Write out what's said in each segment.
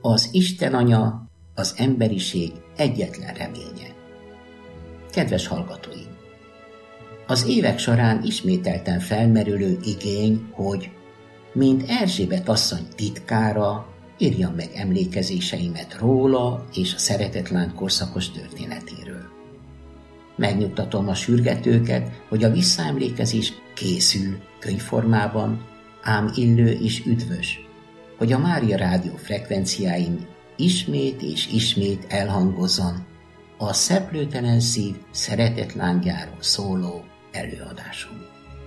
az Isten Anya, az emberiség egyetlen reménye. Kedves hallgatóim! Az évek során ismételten felmerülő igény, hogy mint Erzsébet asszony titkára írjam meg emlékezéseimet róla és a szeretetláng korszakos történetéről. Megnyugtatom a sürgetőket, hogy a visszaemlékezés készül könyvformában, ám illő és üdvös, hogy a Mária Rádió frekvenciáin ismét és ismét elhangozzon a szeplőtelen szív szeretetlángjáról szóló előadásom.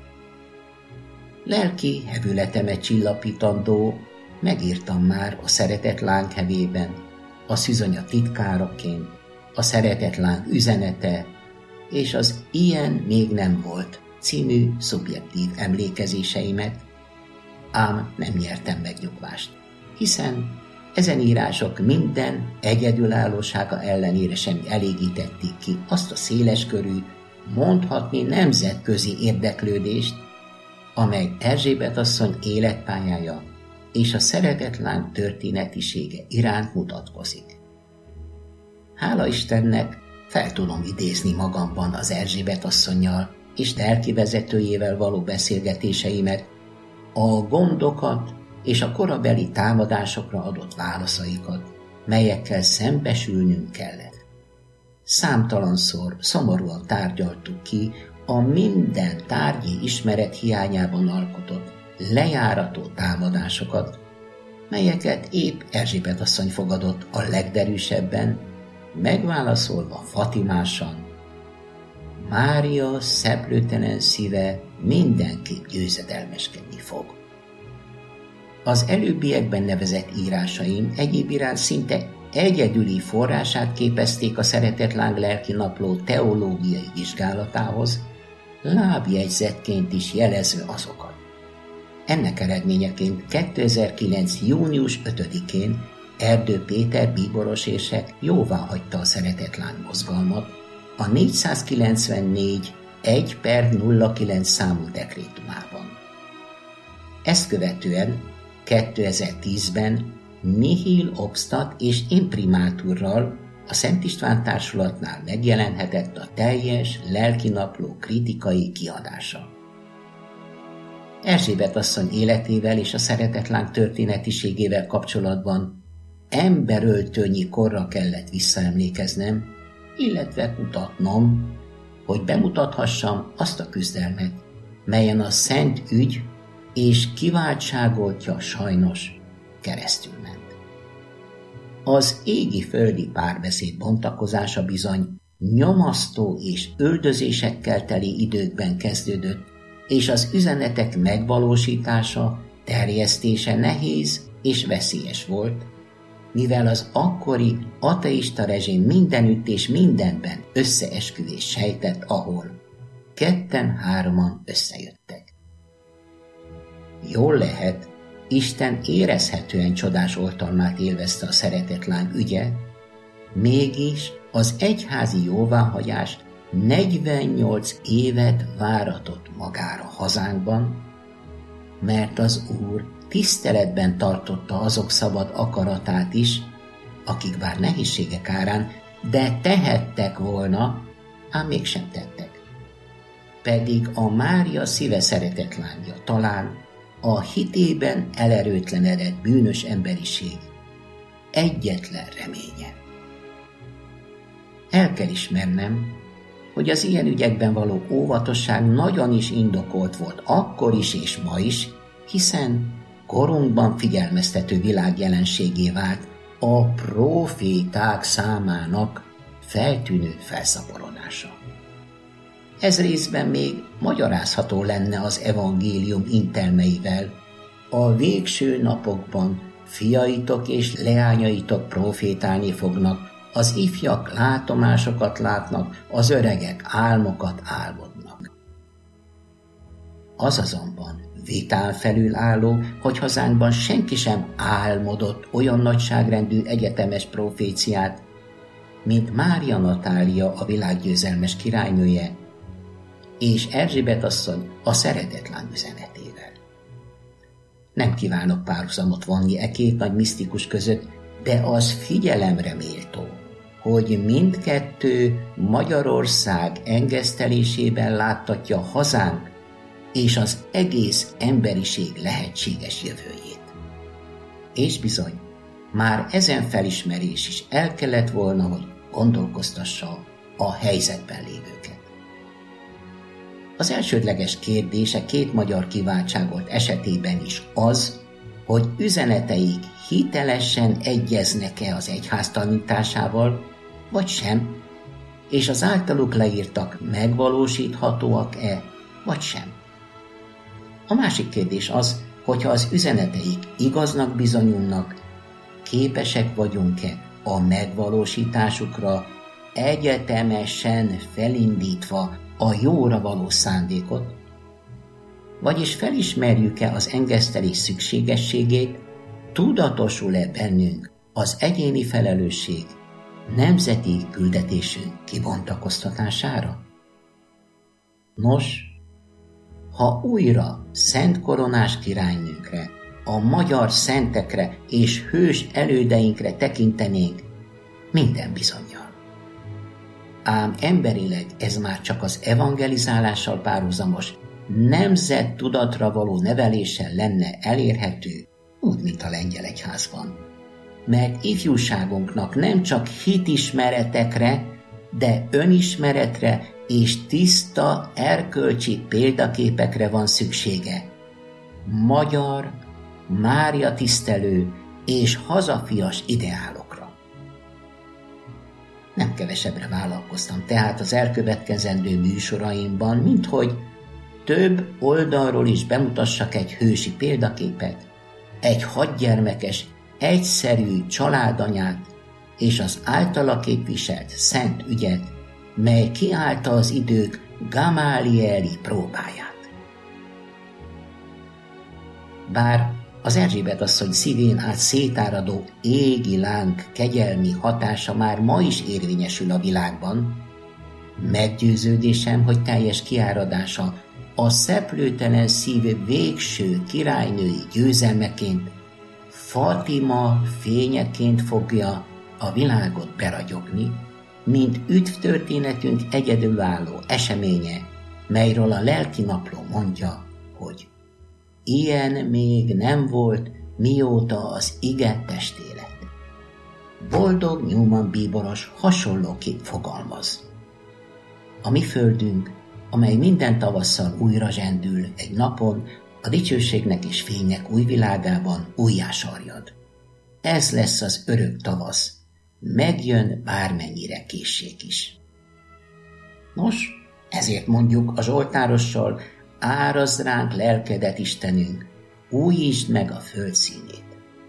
Lelki hevületemet csillapítandó megírtam már a szeretetláng hevében, a szűzanya titkáraként, a szeretetláng üzenete és az Ilyen még nem volt című szubjektív emlékezéseimet, ám nem nyertem megnyugvást, hiszen ezen írások minden egyedülállósága ellenére sem elégítették ki azt a széleskörű, mondhatni nemzetközi érdeklődést, amely Erzsébet asszony életpályája és a szeretetláng történetisége iránt mutatkozik. Hála Istennek fel tudom idézni magamban az Erzsébet asszonnyal és lelkivezetőjével való beszélgetéseimet, a gondokat és a korabeli támadásokra adott válaszaikat, melyekkel szembesülnünk kellett. Számtalanszor szomorúan tárgyaltuk ki a minden tárgyi ismeret hiányában alkotott, lejárató támadásokat, melyeket épp Erzsébet asszony fogadott a legderűsebben, megválaszolva fatimásan: Mária szeplőtelen szíve mindenképp győzedelmeskedni fog. Az előbbiekben nevezett írásaim egyéb iránt szinte egyedüli forrását képezték a Szeretetláng lelki napló teológiai vizsgálatához, lábjegyzetként is jelezve azokat. Ennek eredményeként 2009. június 5-én Erdő Péter bíboros érsek jóváhagyta a Szeretetláng mozgalmat a 494 1/09 számú dekrétumában. Ezt követően 2010-ben nihil obstat és imprimáturral a Szent István Társulatnál megjelenhetett a teljes lelkinapló kritikai kiadása. Erzsébet asszony életével és a szeretetláng történetiségével kapcsolatban emberöltőnyi korra kellett visszaemlékeznem, illetve kutatnom, hogy bemutathassam azt a küzdelmet, melyen a szent ügy és kiváltságoltja sajnos keresztül ment. Az égi-földi párbeszéd bontakozása bizony nyomasztó és üldözésekkel teli időkben kezdődött, és az üzenetek megvalósítása, terjesztése nehéz és veszélyes volt, mivel az akkori ateista rezsim mindenütt és mindenben összeesküvés sejtett, ahol ketten-hárman összejöttek. Jól lehet, Isten érezhetően csodás oltalmát élvezte a szeretetláng ügye, mégis az egyházi jóváhagyás 48 évet váratott magára hazánkban, mert az Úr tiszteletben tartotta azok szabad akaratát is, akik bár nehézségek árán, de tehettek volna, ám mégsem tettek. Pedig a Mária szíve szeretetlángja talán a hitében elerőtlenedett bűnös emberiség egyetlen reménye. El kell ismernem, hogy az ilyen ügyekben való óvatosság nagyon is indokolt volt akkor is és ma is, hiszen korunkban figyelmeztető világjelenségé vált a proféták számának feltűnő felszaporodása. Ez részben még magyarázható lenne az evangélium intelmeivel. A végső napokban fiaitok és leányaitok profétálni fognak, az ifjak látomásokat látnak, az öregek álmokat álmodnak. Az azonban vitán felül álló, hogy hazánkban senki sem álmodott olyan nagyságrendű egyetemes proféciát, mint Mária Natália, a világgyőzelmes királynője, és Erzsébet asszony a szeretetláng üzenetével. Nem kívánok párhuzamot vonni e két nagy misztikus között, de az figyelemre méltó, hogy mindkettő Magyarország engesztelésében láttatja hazánk és az egész emberiség lehetséges jövőjét. És bizony, már ezen felismerés is el kellett volna, hogy gondolkoztassa a helyzetben lévőket. Az elsődleges kérdése két magyar kiváltságot esetében is az, hogy üzeneteik hitelesen egyeznek-e az egyház tanításával, vagy sem, és az általuk leírtak megvalósíthatóak-e, vagy sem. A másik kérdés az, hogyha az üzeneteik igaznak bizonyulnak, képesek vagyunk-e a megvalósításukra egyetemesen felindítva a jóra való szándékot, vagyis felismerjük-e az engesztelés szükségességét, tudatosul-e bennünk az egyéni felelősség, nemzeti küldetésünk kibontakoztatására? Nos, ha újra szent koronás királynőnkre, a magyar szentekre és hős elődeinkre tekintenénk, minden bizonnyal. Ám emberileg ez már csak az evangelizálással párhuzamos, nemzettudatra való neveléssel lenne elérhető, úgy, mint a lengyel egyházban. Mert ifjúságunknak nem csak hitismeretekre, de önismeretre és tiszta erkölcsi példaképekre van szüksége. Magyar, Mária tisztelő és hazafias ideálokra. Nem kevesebbre vállalkoztam tehát az elkövetkezendő műsoraimban, minthogy több oldalról is bemutassak egy hősi példaképet, egy 6 gyermekes, egyszerű családanyát és az általa képviselt szent ügyet, mely kiállta az idők Gamálieli próbáját. Bár az Erzsébet asszony szívén át szétáradó égi láng kegyelmi hatása már ma is érvényesül a világban, meggyőződésem, hogy teljes kiáradása a szeplőtelen szív végső királynői győzelmeként, Fatima fényeként fogja a világot beragyogni, mint üdvtörténetünk egyedülálló eseménye, melyről a lelki napló mondja, hogy ilyen még nem volt, mióta az ige testé lett. Boldog Newman bíboros hasonlóképp fogalmaz. A mi földünk, amely minden tavasszal újra zsendül egy napon, a dicsőségnek és fénynek új világában újjásarjad. Ez lesz az örök tavasz, megjön bármennyire készség is. Nos, ezért mondjuk a zsoltárossal, árazd ránk lelkedet, Istenünk, újítsd meg a föld színét.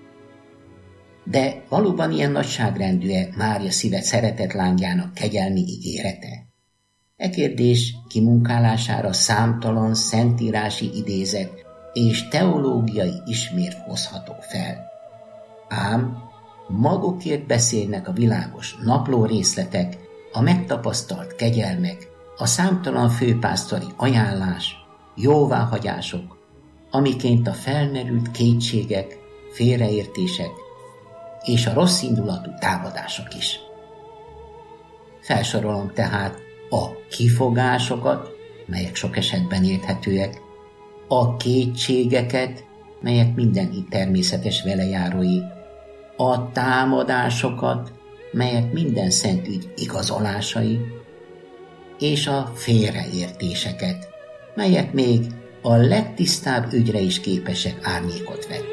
De valóban ilyen nagyságrendű-e Mária szíve szeretett lányának kegyelmi ígérete? E kérdés kimunkálására számtalan szentírási idézet és teológiai ismérv hozható fel. Ám magukért beszélnek a világos napló részletek, a megtapasztalt kegyelmek, a számtalan főpásztori ajánlás, jóváhagyások, amiként a felmerült kétségek, félreértések és a rosszindulatú támadások is. Felsorolom tehát a kifogásokat, melyek sok esetben érthetőek, a kétségeket, melyek minden hit természetes velejárói, a támadásokat, melyek minden szent ügy igazolásai, és a félreértéseket, melyek még a legtisztább ügyre is képesek árnyékot vetni.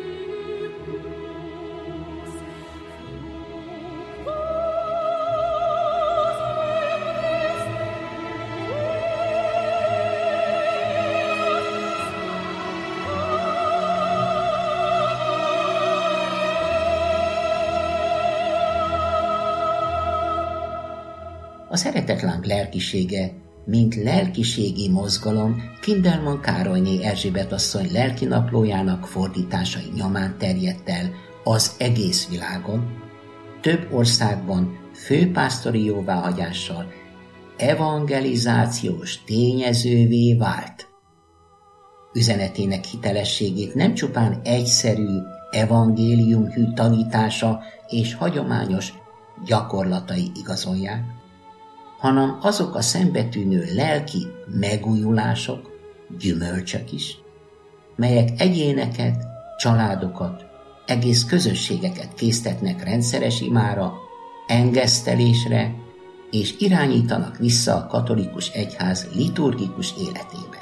A szeretetláng lelkisége, mint lelkiségi mozgalom Kindelman Károlyné Erzsébet asszony lelkinaplójának fordításai nyomán terjedt el az egész világon, több országban főpásztori jóváhagyással evangelizációs tényezővé vált. Üzenetének hitelességét nem csupán egyszerű, evangéliumhű tanítása és hagyományos gyakorlatai igazolják, hanem azok a szembetűnő lelki megújulások, gyümölcsök is, melyek egyéneket, családokat, egész közösségeket késztetnek rendszeres imára, engesztelésre, és irányítanak vissza a katolikus egyház liturgikus életébe.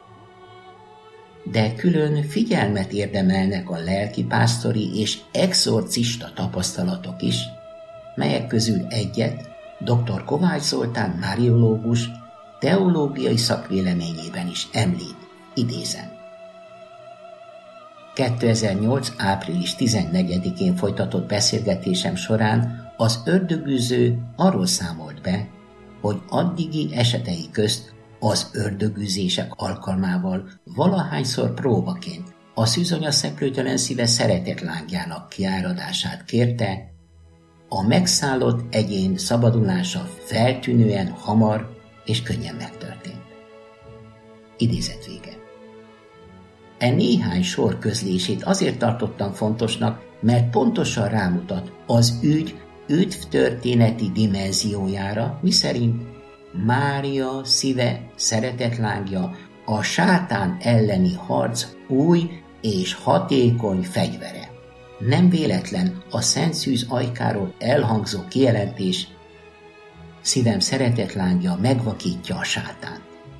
De külön figyelmet érdemelnek a lelkipásztori és exorcista tapasztalatok is, melyek közül egyet dr. Kovács Zoltán máriológus teológiai szakvéleményében is említ, idézem. 2008. április 14-én folytatott beszélgetésem során az ördögűző arról számolt be, hogy addigi esetei közt az ördögűzések alkalmával valahányszor próbaként a Szűzonya Szeplőtelen Szíve szeretetlángjának kiáradását kérte, a megszállott egyén szabadulása feltűnően hamar és könnyen megtörtént. Idézet vége. Néhány sor közlését azért tartottam fontosnak, mert pontosan rámutat az ügy üdvtörténeti dimenziójára, miszerint Mária szíve szeretetlángja a sátán elleni harc új és hatékony fegyvere. Nem véletlen a Szent Szűz ajkáról elhangzó kijelentés: szívem szeretetlángja megvakítja a sátánt.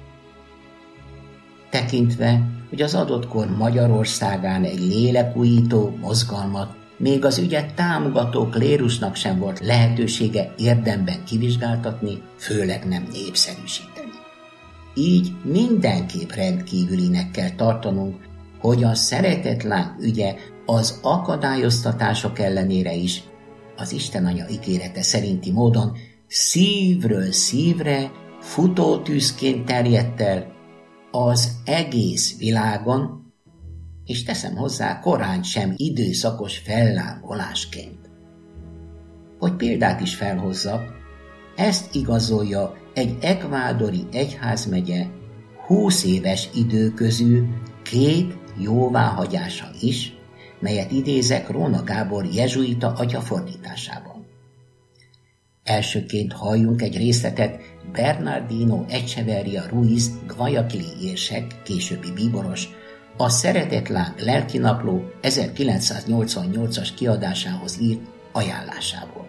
Tekintve, hogy az adott kor Magyarországán egy lélekújító mozgalmat még az ügyet támogató klérusnak sem volt lehetősége érdemben kivizsgáltatni, főleg nem népszerűsíteni. Így mindenképp rendkívülinek kell tartanunk, hogy a szeretetláng ügye az akadályoztatások ellenére is az Istenanya ígérete szerinti módon szívről szívre futótűzként terjedt el az egész világon, és teszem hozzá, korán sem időszakos fellángolásként. Hogy példát is felhozzak, ezt igazolja egy ekvádori egyházmegye 20 éves idő közül 2 jóváhagyása is, melyet idézek Róna Gábor jezsuita atya fordításában. Elsőként halljunk egy részletet Bernardino Echeverria Ruiz Guayaquili érsek, későbbi bíboros, a Szeretetláng lelkinapló 1988-as kiadásához írt ajánlásából.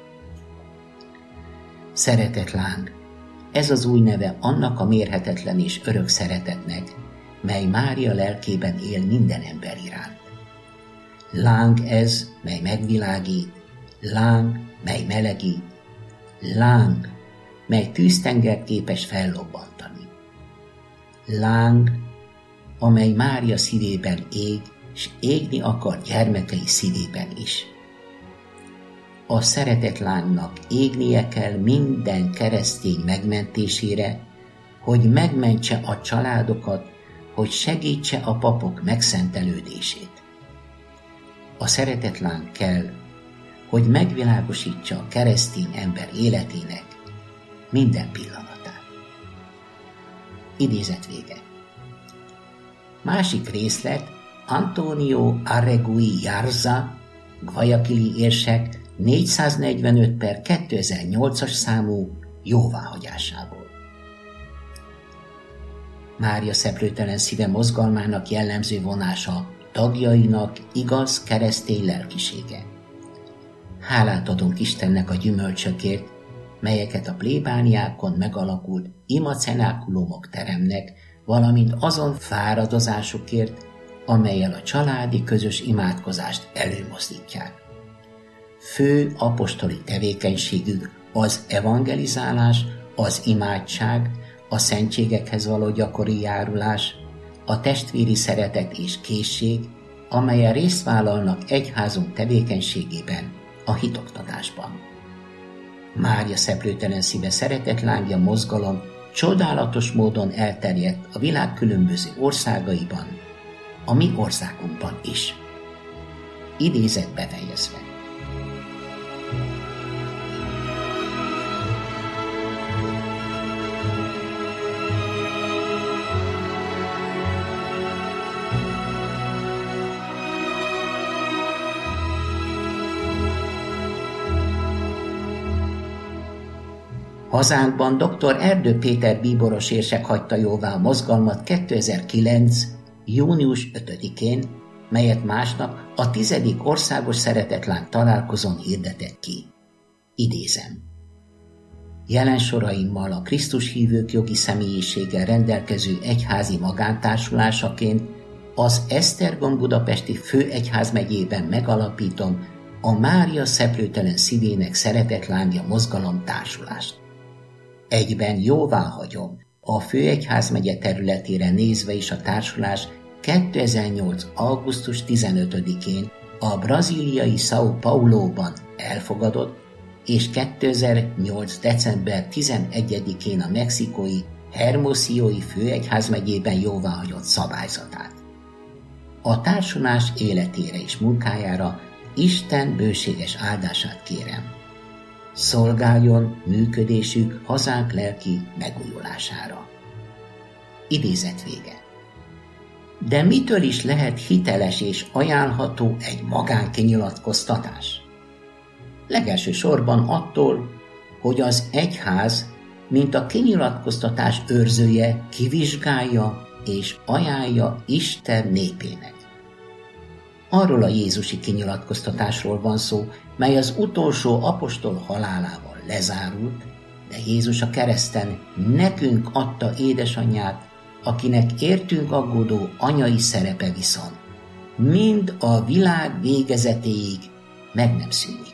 Szeretetláng, ez az új neve annak a mérhetetlen és örök szeretetnek, mely Mária lelkében él minden ember iránt. Láng ez, mely megvilágít, láng, mely melegít, láng, mely tűztengert képes fellobbantani. Láng, amely Mária szívében ég, s égni akar gyermekei szívében is. A szeretetlángnak égnie kell minden keresztény megmentésére, hogy megmentse a családokat, hogy segítse a papok megszentelődését. A szeretetláng kell, hogy megvilágosítsa a keresztény ember életének minden pillanatát. Idézet vége. Másik részlet Antonio Arregui Jarza, Guayaquili érsek 445/2008-as számú jóváhagyásából. Mária Szeplőtelen Szíve mozgalmának jellemző vonása tagjainak igaz keresztény lelkisége. Hálát adunk Istennek a gyümölcsökért, melyeket a plébániákon megalakult imacenákulumok teremnek, valamint azon fáradozásukért, amellyel a családi közös imádkozást előmozdítják. Fő apostoli tevékenységük az evangelizálás, az imádság, a szentségekhez való gyakori járulás, a testvéri szeretet és készség, amelyen részt vállalnak egyházunk tevékenységében, a hitoktatásban. Mária Szeplőtelen Szíve szeretetlángja mozgalom csodálatos módon elterjedt a világ különböző országaiban, a mi országunkban is. Idézet befejezve. Hazánkban dr. Erdő Péter bíboros érsek hagyta jóvá a mozgalmat 2009. június 5-én, melyet másnap a 10. országos szeretetláng találkozón hirdetett ki. Idézem. Jelen soraimmal a Krisztus hívők jogi személyiséggel rendelkező egyházi magántársulásaként az Esztergom budapesti főegyházmegyében megalapítom a Mária Szeplőtelen Szívének Szeretetlángja Mozgalom társulást. Egyben jóváhagyom a főegyházmegye területére nézve is a társulás 2008. augusztus 15-én a brazíliai São Pauloban elfogadott, és 2008. december 11-én a mexikói Hermosillo-i főegyházmegyében jóváhagyott szabályzatát. A társulás életére és munkájára Isten bőséges áldását kérem. Szolgáljon működésük hazánk lelki megújulására. Idézet vége. De mitől is lehet hiteles és ajánlható egy magánkinyilatkoztatás? Legelső sorban attól, hogy az egyház, mint a kinyilatkoztatás őrzője, kivizsgálja és ajánlja Isten népének. Arról a jézusi kinyilatkoztatásról van szó, mely az utolsó apostol halálával lezárult, de Jézus a kereszten nekünk adta édesanyját, akinek értünk aggódó anyai szerepe viszont mind a világ végezetéig meg nem szűnik.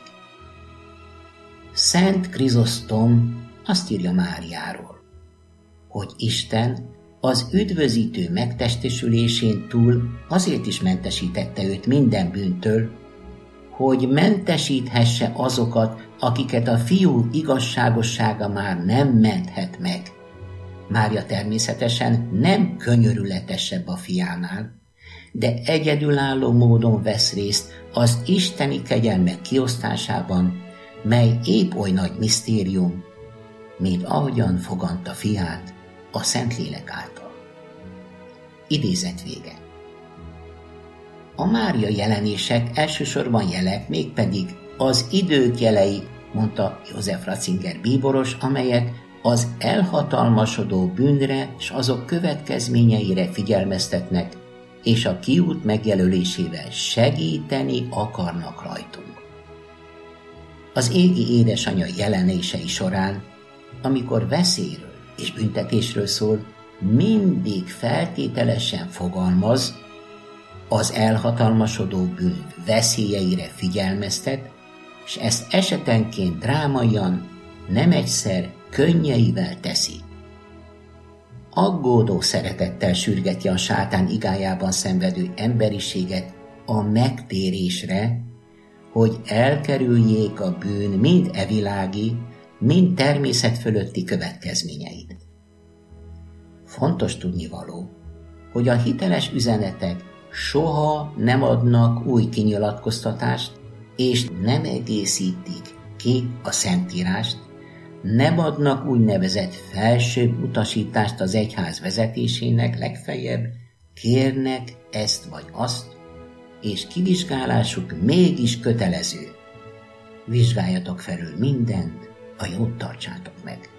Szent Krizosztom azt írja Máriáról, hogy Isten az üdvözítő megtestesülésén túl azért is mentesítette őt minden bűntől, hogy mentesíthesse azokat, akiket a fiú igazságossága már nem menthet meg. Mária természetesen nem könyörületesebb a fiánál, de egyedülálló módon vesz részt az isteni kegyelmek kiosztásában, mely épp oly nagy misztérium, mint ahogyan fogadta fiát a Szentlélek által. Idézet vége. A Mária jelenések elsősorban jelek, mégpedig az idők jelei, mondta József Ratzinger bíboros, amelyek az elhatalmasodó bűnre és azok következményeire figyelmeztetnek, és a kiút megjelölésével segíteni akarnak rajtunk. Az égi édesanyja jelenései során, amikor veszélyről és büntetésről szól, mindig feltételesen fogalmaz, az elhatalmasodó bűn veszélyeire figyelmeztet, és ezt esetenként drámaian, nem egyszer könnyeivel teszi. Aggódó szeretettel sürgeti a sátán igájában szenvedő emberiséget a megtérésre, hogy elkerüljék a bűn mind evilági, mind természet fölötti következményeit. Fontos tudnivaló, hogy a hiteles üzenetek soha nem adnak új kinyilatkoztatást, és nem egészítik ki a Szentírást, nem adnak úgynevezett felsőbb utasítást az egyház vezetésének, legfeljebb kérnek ezt vagy azt, és kivizsgálásuk mégis kötelező. Vizsgáljatok felül mindent, a jót tartsátok meg.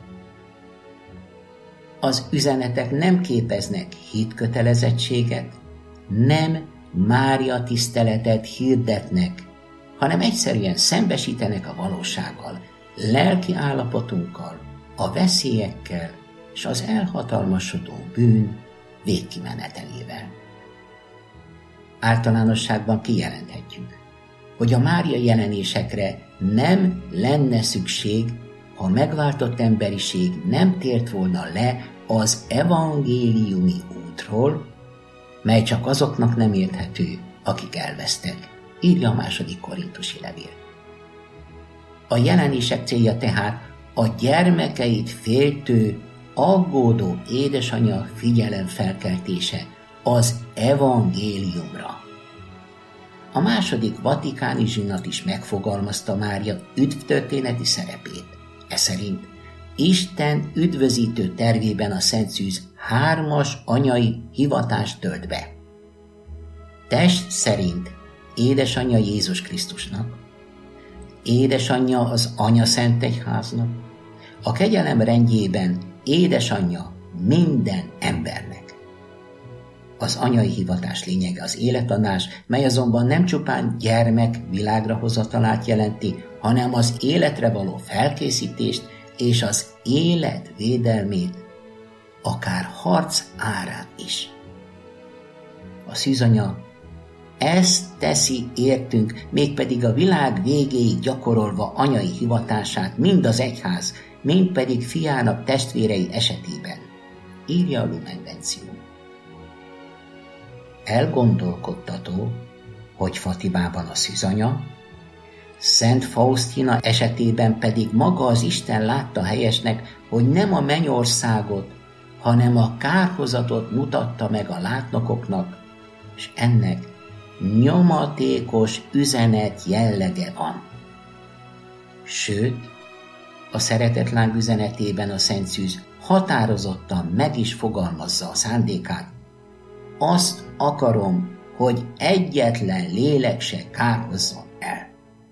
Az üzenetek nem képeznek hitkötelezettséget, nem Mária tiszteletet hirdetnek, hanem egyszerűen szembesítenek a valósággal, lelki állapotunkkal, a veszélyekkel és az elhatalmasodó bűn végkimenetelével. Általánosságban kijelenthetjük, hogy a Mária jelenésekre nem lenne szükség, ha megváltott emberiség nem tért volna le az evangéliumi útról, mely csak azoknak nem érthető, akik elvesztek, írja a 2. korintusi levél. A jelenések célja tehát a gyermekeit féltő, aggódó édesanyja figyelemfelkeltése az evangéliumra. A 2. vatikáni zsinat is megfogalmazta Mária üdvtörténeti szerepét. Eszerint Isten üdvözítő tervében a Szent Szűz 3 anyai hivatást tölt be. Test szerint édesanyja Jézus Krisztusnak, édesanyja az Anya Szent Egyháznak, a kegyelem rendjében édesanyja minden embernek. Az anyai hivatás lényege az életadás, mely azonban nem csupán gyermek világra hozatalát jelenti, hanem az életre való felkészítést és az élet védelmét, akár harc árán is. A szűzanya ezt teszi értünk, mégpedig a világ végéig gyakorolva anyai hivatását mind az egyház, mind pedig fiának testvérei esetében, írja a Lumen Gentium. Elgondolkodtató, hogy Fatimában a szűzanya, Szent Faustina esetében pedig maga az Isten látta helyesnek, hogy nem a mennyországot, hanem a kárhozatot mutatta meg a látnokoknak, és ennek nyomatékos üzenet jellege van. Sőt, a szeretetláng üzenetében a Szent Szűz határozottan meg is fogalmazza a szándékát. Azt akarom, hogy egyetlen lélek se kárhozzon el.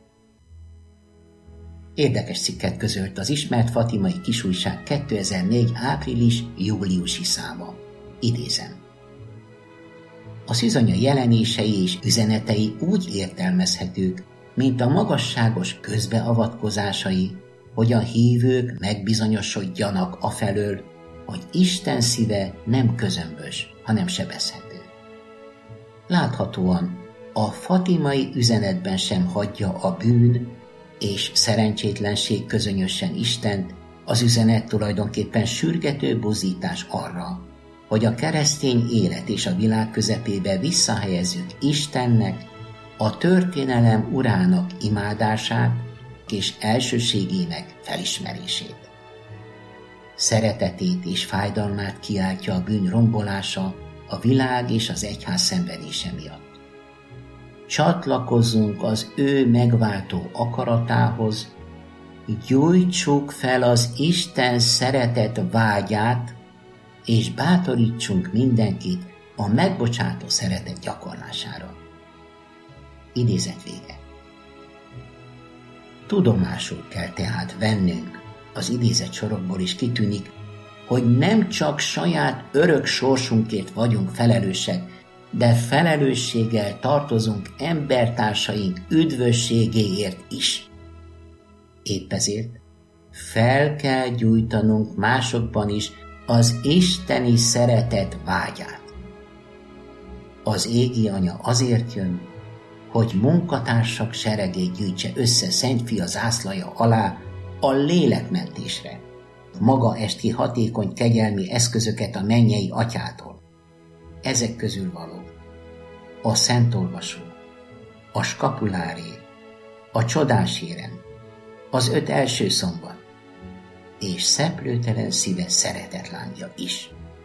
Érdekes cikket közölt az ismert fatimai kisújság 2004. április-júliusi száma. Idézem. A szűzanya jelenései és üzenetei úgy értelmezhetők, mint a magasságos közbeavatkozásai, hogy a hívők megbizonyosodjanak afelől, hogy Isten szíve nem közömbös, hanem sebezhető. Láthatóan a fatimai üzenetben sem hagyja a bűn és szerencsétlenség közönösen Istent, az üzenet tulajdonképpen sürgető buzdítás arra, hogy a keresztény élet és a világ közepébe visszahelyezzük Istennek, a történelem urának imádását és elsőségének felismerését. Szeretetét és fájdalmát kiáltja a bűn rombolása, a világ és az egyház szenvedése miatt. Csatlakozzunk az ő megváltó akaratához, gyújtsuk fel az Isten szeretet vágyát, és bátorítsunk mindenkit a megbocsátó szeretet gyakorlására. Idézet vége. Tudomásul kell tehát vennünk, az idézett sorokból is kitűnik, hogy nem csak saját örök sorsunkért vagyunk felelősek, de felelősséggel tartozunk embertársaink üdvösségéért is. Épp ezért fel kell gyújtanunk másokban is az isteni szeretet vágyát. Az égi Anya azért jön, hogy munkatársak seregét gyűjtse össze Szent Fia zászlaja alá a lélekmentésre, maga esti hatékony kegyelmi eszközöket a mennyei Atyától. Ezek közül való a Szentolvasó, a skapuláré, a csodás érem, az 5 első szombat, és szeplőtelen szíve szeretetlángja is.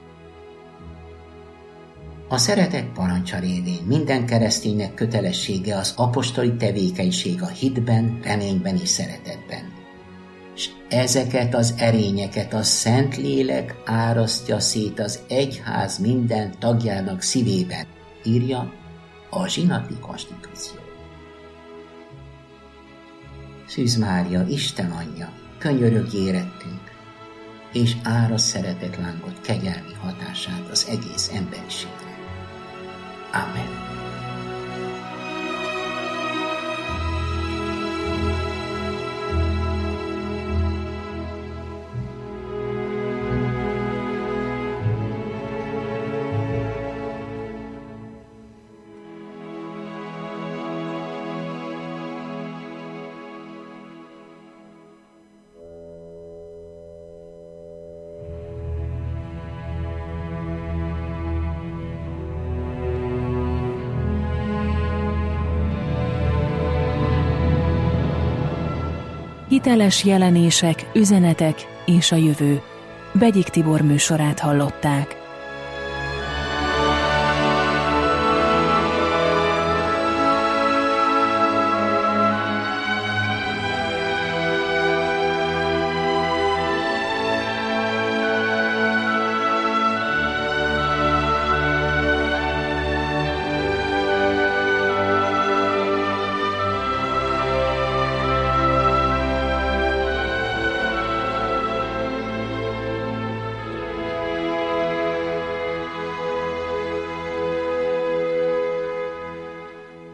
A szeretet parancsa révén minden kereszténynek kötelessége az apostoli tevékenység a hitben, reményben és szeretetben. És ezeket az erényeket a Szentlélek árasztja szét az egyház minden tagjának szívében, írja a zsinati konstitúció. Szűz Mária, Isten anyja, könyörögj érettünk, és áraszt szeretetlángot kegyelmi hatását az egész emberiségre. Amen. Hiteles jelenések, üzenetek és a jövő. Begyik Tibor műsorát hallották.